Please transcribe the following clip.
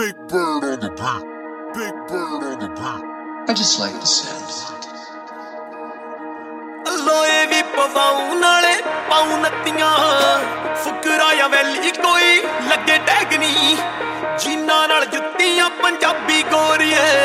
Big bird on the beat. Big bird on the beat. I just like the sound. ਲੋਏ ਵੀ ਪਵਾਉ ਨਾਲੇ ਪਾਉ ਨੱਤੀਆਂ ਫੁਕਰਾ ਜਾਂ ਵੈਲੀ ਕੋਈ ਲੱਗੇ ਟੈਗ ਨਹੀਂ ਜੀਨਾਂ ਨਾਲ ਜੁੱਤੀਆਂ ਪੰਜਾਬੀ ਗੋਰੀਏ